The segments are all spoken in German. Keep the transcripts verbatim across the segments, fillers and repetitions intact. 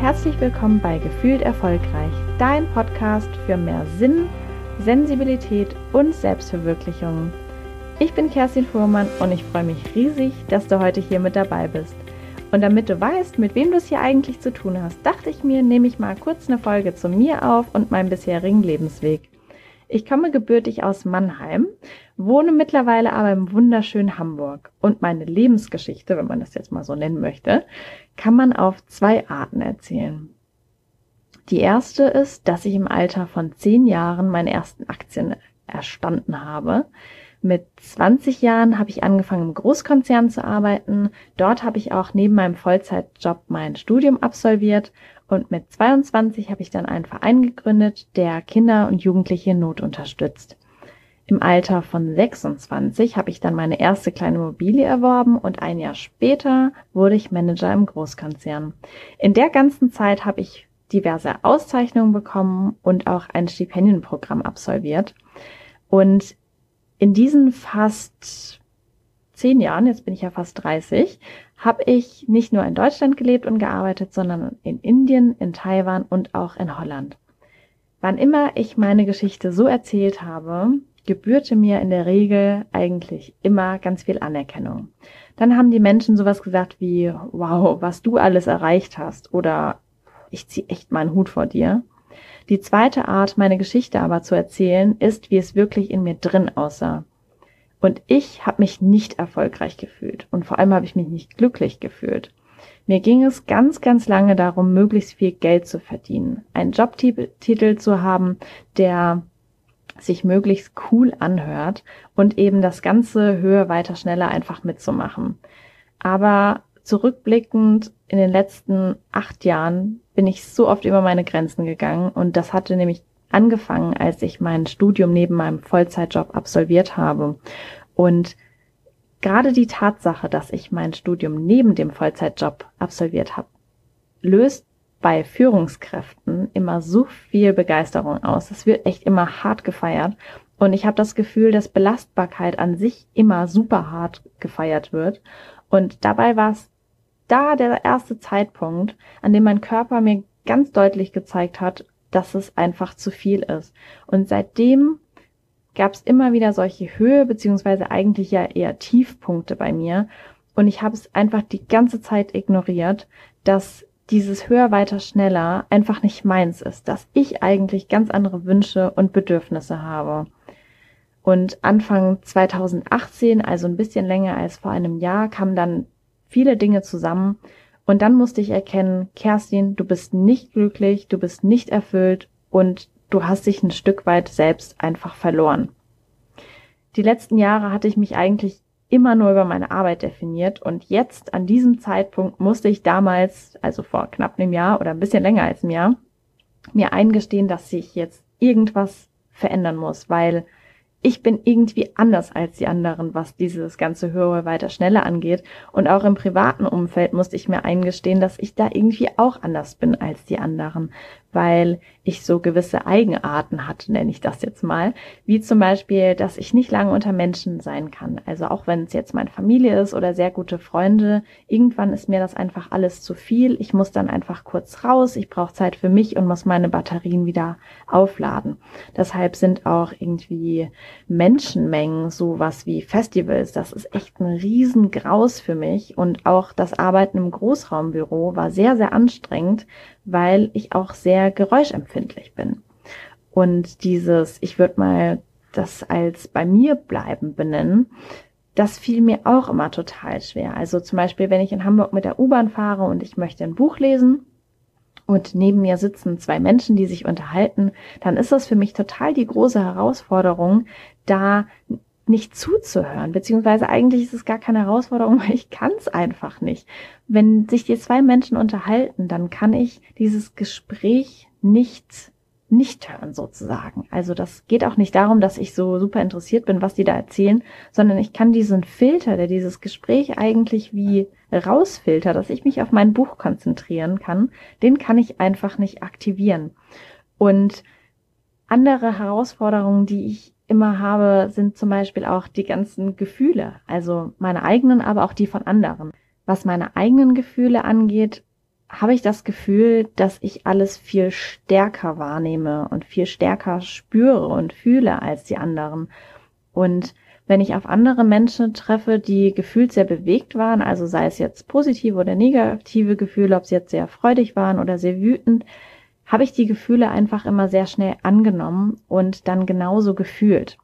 herzlich willkommen bei Gefühlt Erfolgreich, dein Podcast für mehr Sinn, Sensibilität und Selbstverwirklichung. Ich bin Kerstin Fuhrmann und ich freue mich riesig, dass du heute hier mit dabei bist. Und damit du weißt, mit wem du es hier eigentlich zu tun hast, dachte ich mir, nehme ich mal kurz eine Folge zu mir auf und meinem bisherigen Lebensweg. Ich komme gebürtig aus Mannheim, wohne mittlerweile aber im wunderschönen Hamburg. Und meine Lebensgeschichte, wenn man das jetzt mal so nennen möchte, kann man auf zwei Arten erzählen. Die erste ist, dass ich im Alter von zehn Jahren meine ersten Aktien erstanden habe. Mit zwanzig Jahren habe ich angefangen, im Großkonzern zu arbeiten. Dort habe ich auch neben meinem Vollzeitjob mein Studium absolviert. Und mit zweiundzwanzig habe ich dann einen Verein gegründet, der Kinder und Jugendliche in Not unterstützt. Im Alter von sechsundzwanzig habe ich dann meine erste kleine Immobilie erworben und ein Jahr später wurde ich Manager im Großkonzern. In der ganzen Zeit habe ich diverse Auszeichnungen bekommen und auch ein Stipendienprogramm absolviert. Und in diesen fast zehn Jahren, jetzt bin ich ja fast dreißig, habe ich nicht nur in Deutschland gelebt und gearbeitet, sondern in Indien, in Taiwan und auch in Holland. Wann immer ich meine Geschichte so erzählt habe, gebührte mir in der Regel eigentlich immer ganz viel Anerkennung. Dann haben die Menschen sowas gesagt wie, wow, was du alles erreicht hast oder ich ziehe echt meinen Hut vor dir. Die zweite Art, meine Geschichte aber zu erzählen, ist, wie es wirklich in mir drin aussah. Und ich habe mich nicht erfolgreich gefühlt und vor allem habe ich mich nicht glücklich gefühlt. Mir ging es ganz, ganz lange darum, möglichst viel Geld zu verdienen, einen Jobtitel zu haben, der sich möglichst cool anhört und eben das Ganze höher, weiter, schneller einfach mitzumachen. Aber zurückblickend in den letzten acht Jahren bin ich so oft über meine Grenzen gegangen und das hatte nämlich angefangen, als ich mein Studium neben meinem Vollzeitjob absolviert habe. Und gerade die Tatsache, dass ich mein Studium neben dem Vollzeitjob absolviert habe, löst bei Führungskräften immer so viel Begeisterung aus. Es wird echt immer hart gefeiert. Und ich habe das Gefühl, dass Belastbarkeit an sich immer super hart gefeiert wird. Und dabei war es da der erste Zeitpunkt, an dem mein Körper mir ganz deutlich gezeigt hat, dass es einfach zu viel ist. Und seitdem gab es immer wieder solche Höhe, beziehungsweise eigentlich ja eher Tiefpunkte bei mir. Und ich habe es einfach die ganze Zeit ignoriert, dass dieses höher, weiter, schneller einfach nicht meins ist, dass ich eigentlich ganz andere Wünsche und Bedürfnisse habe. Und Anfang zweitausendachtzehn, also ein bisschen länger als vor einem Jahr, kamen dann viele Dinge zusammen. Und dann musste ich erkennen, Kerstin, du bist nicht glücklich, du bist nicht erfüllt und du hast dich ein Stück weit selbst einfach verloren. Die letzten Jahre hatte ich mich eigentlich immer nur über meine Arbeit definiert und jetzt an diesem Zeitpunkt musste ich damals, also vor knapp einem Jahr oder ein bisschen länger als einem Jahr, mir eingestehen, dass sich jetzt irgendwas verändern muss, weil ich bin irgendwie anders als die anderen, was dieses ganze höher, weiter, schneller angeht. Und auch im privaten Umfeld musste ich mir eingestehen, dass ich da irgendwie auch anders bin als die anderen, weil ich so gewisse Eigenarten hatte, nenne ich das jetzt mal, wie zum Beispiel, dass ich nicht lange unter Menschen sein kann. Also auch wenn es jetzt meine Familie ist oder sehr gute Freunde, irgendwann ist mir das einfach alles zu viel. Ich muss dann einfach kurz raus, ich brauche Zeit für mich und muss meine Batterien wieder aufladen. Deshalb sind auch irgendwie Menschenmengen, sowas wie Festivals, das ist echt ein Riesengraus für mich und auch das Arbeiten im Großraumbüro war sehr, sehr anstrengend, weil ich auch sehr geräuschempfindlich bin. Und dieses, ich würde mal das als bei mir bleiben benennen, das fiel mir auch immer total schwer. Also zum Beispiel, wenn ich in Hamburg mit der U-Bahn fahre und ich möchte ein Buch lesen, und neben mir sitzen zwei Menschen, die sich unterhalten, dann ist das für mich total die große Herausforderung, da nicht zuzuhören, beziehungsweise eigentlich ist es gar keine Herausforderung, weil ich kann es einfach nicht. Wenn sich die zwei Menschen unterhalten, dann kann ich dieses Gespräch nicht nicht hören sozusagen. Also das geht auch nicht darum, dass ich so super interessiert bin, was die da erzählen, sondern ich kann diesen Filter, der dieses Gespräch eigentlich wie rausfiltert, dass ich mich auf mein Buch konzentrieren kann, den kann ich einfach nicht aktivieren. Und andere Herausforderungen, die ich immer habe, sind zum Beispiel auch die ganzen Gefühle, also meine eigenen, aber auch die von anderen. Was meine eigenen Gefühle angeht, habe ich das Gefühl, dass ich alles viel stärker wahrnehme und viel stärker spüre und fühle als die anderen. Und wenn ich auf andere Menschen treffe, die gefühlt sehr bewegt waren, also sei es jetzt positive oder negative Gefühle, ob sie jetzt sehr freudig waren oder sehr wütend, habe ich die Gefühle einfach immer sehr schnell angenommen und dann genauso gefühlt.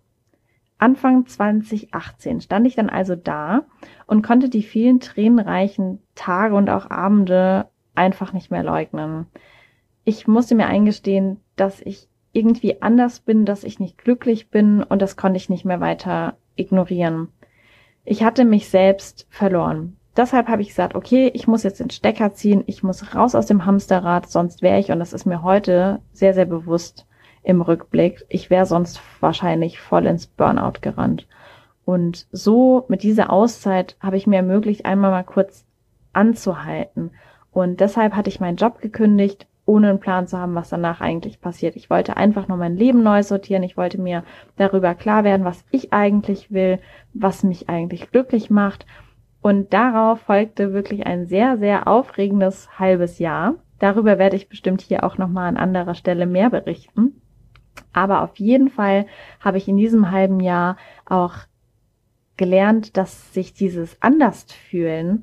Anfang zwanzig achtzehn stand ich dann also da und konnte die vielen tränenreichen Tage und auch Abende einfach nicht mehr leugnen. Ich musste mir eingestehen, dass ich irgendwie anders bin, dass ich nicht glücklich bin, und das konnte ich nicht mehr weiter ignorieren. Ich hatte mich selbst verloren. Deshalb habe ich gesagt, okay, ich muss jetzt den Stecker ziehen, ich muss raus aus dem Hamsterrad, sonst wäre ich, und das ist mir heute sehr, sehr bewusst im Rückblick, ich wäre sonst wahrscheinlich voll ins Burnout gerannt. Und so mit dieser Auszeit habe ich mir ermöglicht, einmal mal kurz anzuhalten. Und deshalb hatte ich meinen Job gekündigt, ohne einen Plan zu haben, was danach eigentlich passiert. Ich wollte einfach nur mein Leben neu sortieren. Ich wollte mir darüber klar werden, was ich eigentlich will, was mich eigentlich glücklich macht. Und darauf folgte wirklich ein sehr, sehr aufregendes halbes Jahr. Darüber werde ich bestimmt hier auch nochmal an anderer Stelle mehr berichten. Aber auf jeden Fall habe ich in diesem halben Jahr auch gelernt, dass sich dieses Andersfühlen,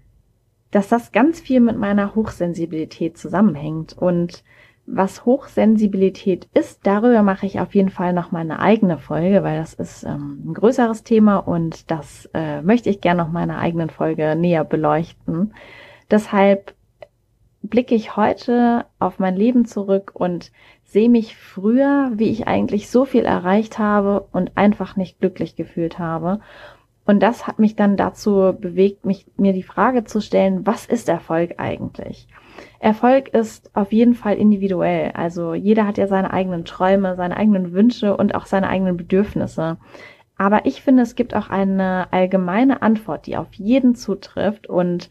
dass das ganz viel mit meiner Hochsensibilität zusammenhängt. Und was Hochsensibilität ist, darüber mache ich auf jeden Fall noch mal eine eigene Folge, weil das ist ähm, ein größeres Thema und das äh, möchte ich gerne noch mal in einer eigenen Folge näher beleuchten. Deshalb blicke ich heute auf mein Leben zurück und sehe mich früher, wie ich eigentlich so viel erreicht habe und einfach nicht glücklich gefühlt habe. Und das hat mich dann dazu bewegt, mich, mir die Frage zu stellen, was ist Erfolg eigentlich? Erfolg ist auf jeden Fall individuell. Also jeder hat ja seine eigenen Träume, seine eigenen Wünsche und auch seine eigenen Bedürfnisse. Aber ich finde, es gibt auch eine allgemeine Antwort, die auf jeden zutrifft. Und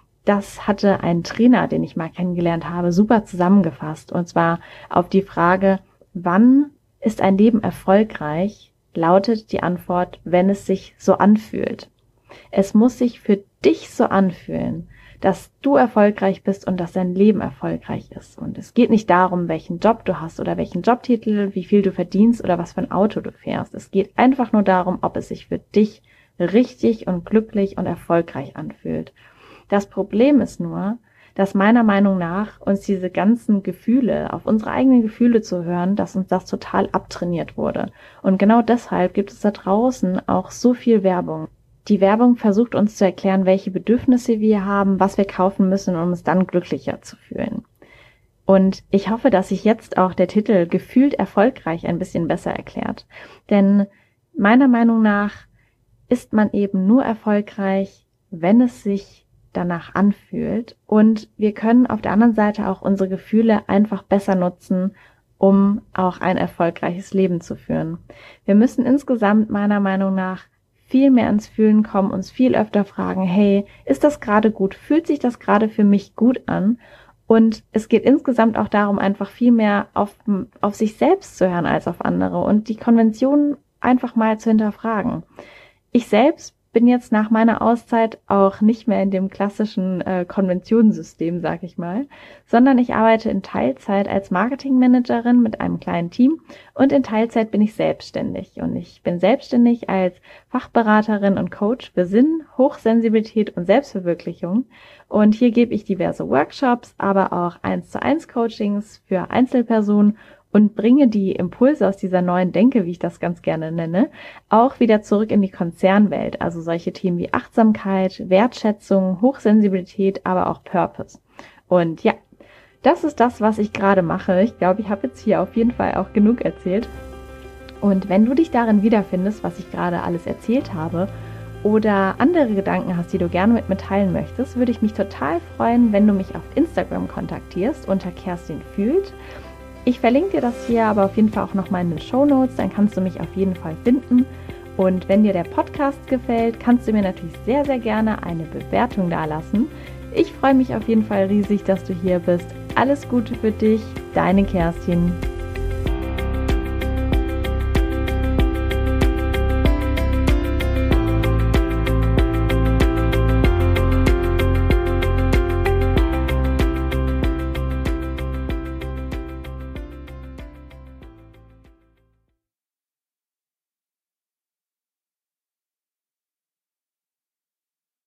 das hatte ein Trainer, den ich mal kennengelernt habe, super zusammengefasst. Und zwar auf die Frage, wann ist ein Leben erfolgreich? Lautet die Antwort, wenn es sich so anfühlt. Es muss sich für dich so anfühlen, dass du erfolgreich bist und dass dein Leben erfolgreich ist. Und es geht nicht darum, welchen Job du hast oder welchen Jobtitel, wie viel du verdienst oder was für ein Auto du fährst. Es geht einfach nur darum, ob es sich für dich richtig und glücklich und erfolgreich anfühlt. Das Problem ist nur, dass meiner Meinung nach uns diese ganzen Gefühle, auf unsere eigenen Gefühle zu hören, dass uns das total abtrainiert wurde. Und genau deshalb gibt es da draußen auch so viel Werbung. Die Werbung versucht uns zu erklären, welche Bedürfnisse wir haben, was wir kaufen müssen, um uns dann glücklicher zu fühlen. Und ich hoffe, dass sich jetzt auch der Titel gefühlt erfolgreich ein bisschen besser erklärt. Denn meiner Meinung nach ist man eben nur erfolgreich, wenn es sich danach anfühlt, und wir können auf der anderen Seite auch unsere Gefühle einfach besser nutzen, um auch ein erfolgreiches Leben zu führen. Wir müssen insgesamt meiner Meinung nach viel mehr ins Fühlen kommen, uns viel öfter fragen, hey, ist das gerade gut? Fühlt sich das gerade für mich gut an? Und es geht insgesamt auch darum, einfach viel mehr auf, auf sich selbst zu hören als auf andere und die Konventionen einfach mal zu hinterfragen. Ich selbst bin jetzt nach meiner Auszeit auch nicht mehr in dem klassischen äh, Konventionssystem, sag ich mal, sondern ich arbeite in Teilzeit als Marketingmanagerin mit einem kleinen Team und in Teilzeit bin ich selbstständig. Und ich bin selbstständig als Fachberaterin und Coach für Sinn, Hochsensibilität und Selbstverwirklichung. Und hier gebe ich diverse Workshops, aber auch eins zu eins Coachings für Einzelpersonen und bringe die Impulse aus dieser neuen Denke, wie ich das ganz gerne nenne, auch wieder zurück in die Konzernwelt. Also solche Themen wie Achtsamkeit, Wertschätzung, Hochsensibilität, aber auch Purpose. Und ja, das ist das, was ich gerade mache. Ich glaube, ich habe jetzt hier auf jeden Fall auch genug erzählt. Und wenn du dich darin wiederfindest, was ich gerade alles erzählt habe, oder andere Gedanken hast, die du gerne mit mir teilen möchtest, würde ich mich total freuen, wenn du mich auf Instagram kontaktierst unter Kerstin Fühlt. Ich verlinke dir das hier aber auf jeden Fall auch nochmal in den Shownotes, dann kannst du mich auf jeden Fall finden. Und wenn dir der Podcast gefällt, kannst du mir natürlich sehr, sehr gerne eine Bewertung dalassen. Ich freue mich auf jeden Fall riesig, dass du hier bist. Alles Gute für dich, deine Kerstin.